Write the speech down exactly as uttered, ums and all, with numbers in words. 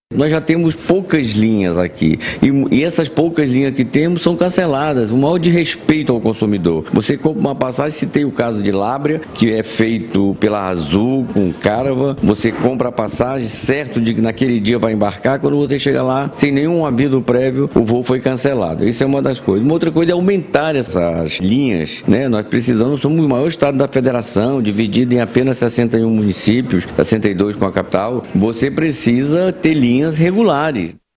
Nós já temos poucas linhas aqui e, e essas poucas linhas que temos são canceladas, o maior desrespeito ao consumidor. Você compra uma passagem, se tem o caso de Lábrea, que é feito pela Azul com Caravan, você compra a passagem certo de que naquele dia vai embarcar, quando você chega lá, sem nenhum aviso prévio, o voo foi cancelado. Isso é uma das coisas. Uma outra coisa é aumentar essas linhas, né? Nós precisamos, somos o maior estado da federação, dividido em apenas sessenta e um municípios, sessenta e dois com a capital. Você precisa ter linhas regulares.